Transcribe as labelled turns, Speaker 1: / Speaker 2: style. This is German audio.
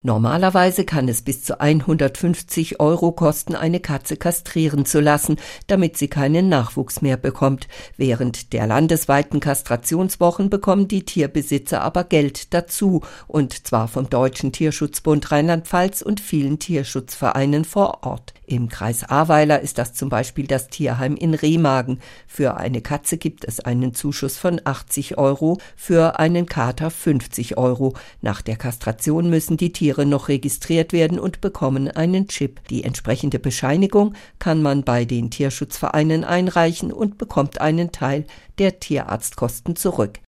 Speaker 1: Normalerweise kann es bis zu 150 € kosten, eine Katze kastrieren zu lassen, damit sie keinen Nachwuchs mehr bekommt. Während der landesweiten Kastrationswochen bekommen die Tierbesitzer aber Geld dazu, und zwar vom Deutschen Tierschutzbund Rheinland-Pfalz und vielen Tierschutzvereinen vor Ort. Im Kreis Ahrweiler ist das zum Beispiel das Tierheim in Remagen. Für eine Katze gibt es einen Zuschuss von 80 €, für einen Kater 50 €. Nach der Kastration müssen die Tiere noch registriert werden und bekommen einen Chip. Die entsprechende Bescheinigung kann man bei den Tierschutzvereinen einreichen und bekommt einen Teil der Tierarztkosten zurück.